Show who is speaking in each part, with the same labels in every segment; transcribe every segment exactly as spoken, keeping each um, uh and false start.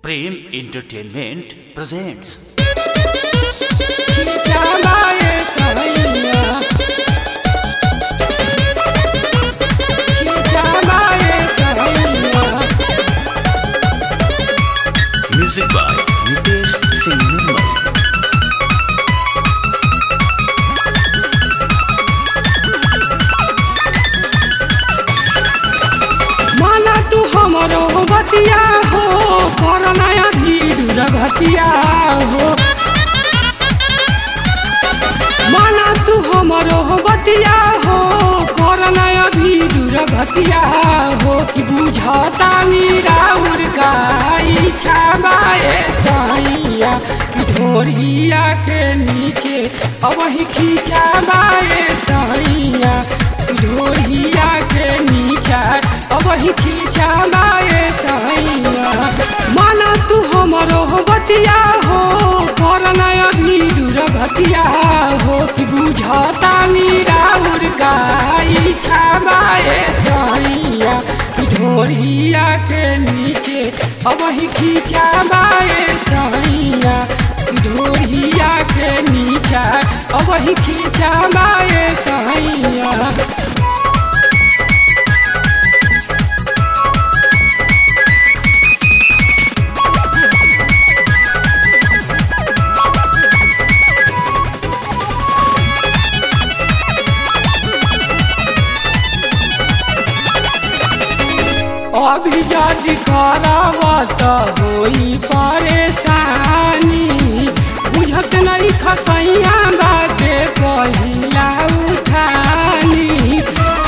Speaker 1: Prem Entertainment presents music by Nitesh Singh Nirmal.
Speaker 2: माना तू हमरो बतिया हो करनाया भीड़ घटिया हो। माना तू हमरो बतिया हो करनाया भीड़ घटिया हो कि बुझता निराउर का इच्छा बाए सैया कि ढोरिया के नीचे अब ही खींचा बाए सैया कि ढोरिया के नीचा अब ही खींचा बाए सैया। माना तू हमरो बतिया हो करनाया भीड़ घटिया हो कि बुझता निराउर का इच्छा बाए सैया कि ढोरिया के नीचे अब ही खींचा बाए सैया कि ढोरिया के नीचा अब ही खींचा बाए सैया। अभी जदि करावत होई परेशानी बुझत नहीं खसैया बाटे पहिला उठानी।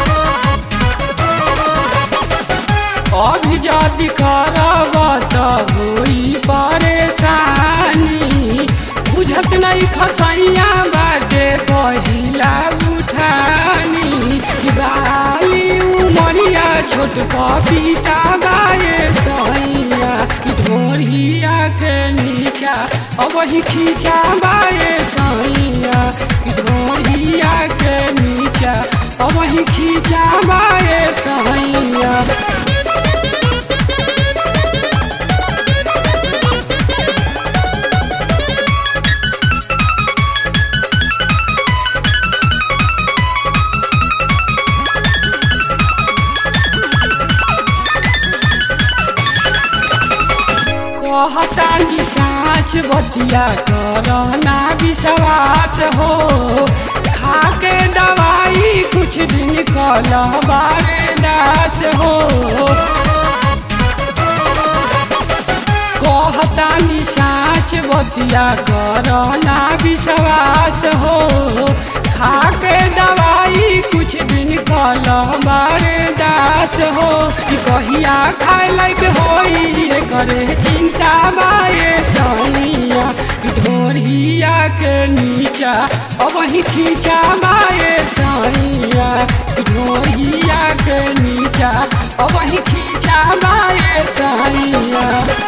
Speaker 2: अभी जदि करावत होई परेशानी बुझत नहीं खसैया बाटे पहिला उठानी। बाली उमरिया छोट पपीता बाए सैया ढोरिया के नीचा अब ही खींचा बाए सैया ढोरिया के नीचा अब ही खींचा बाए सैया। कहतानी साँच बतिया करना विश्वास हो खाके दवाई कुछ दिन कल बारे दास हो। कहतानी साँच बतिया करना विश्वास हो खाके दवाई कुछ दिन कल बारे दास हो। कहिया खाए लायक होई करे चिंता बाए सैया ढोरिया के नीचा अब ही खींचा बाए सैया ढोरिया के नीचा अब ही खींचा बाए सैया।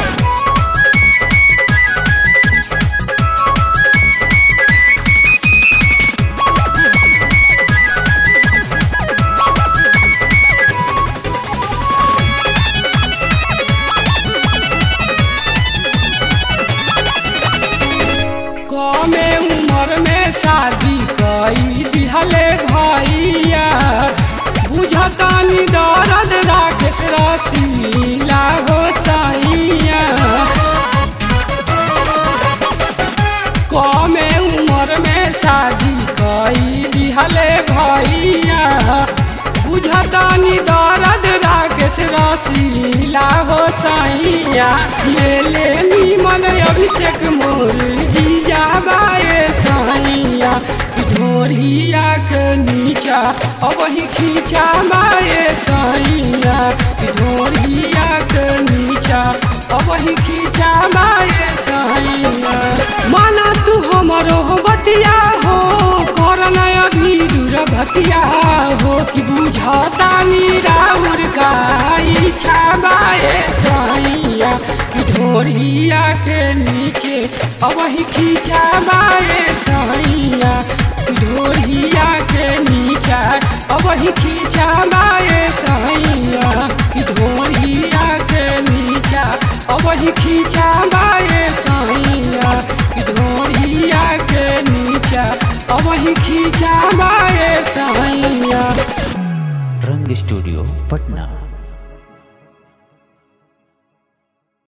Speaker 2: कमे उम्र में शादी कई दिहले भैया बुझतानी दर्द राकेश रसीला हो सैया। कमे उम्र में शादी कई दिहले भैया बुझतानी दर्द राकेश रसीला हो सैया। ले ले नीमन अभिषेक मोर जीजा बाए सैया ढोरिया के नीचा अब ही खींचा बाए सैया ढोरिया के नीचा अब ही खींचा बाए सैया। माना तू हमरो बतिया हो करनाया भीड़ घटिया हो कि बुझता निराउर का इच्छा बाए सैया ढोरिया के नीचे अब ही खींचा बाए सैया ढोरिया के नीचा अब ही खींचा बाए सैया ढोरिया के नीचा अब वही खींचा बाए सैया ढोरिया के नीचा वही खींचा बाए सैया।
Speaker 1: रंग स्टूडियो पटना।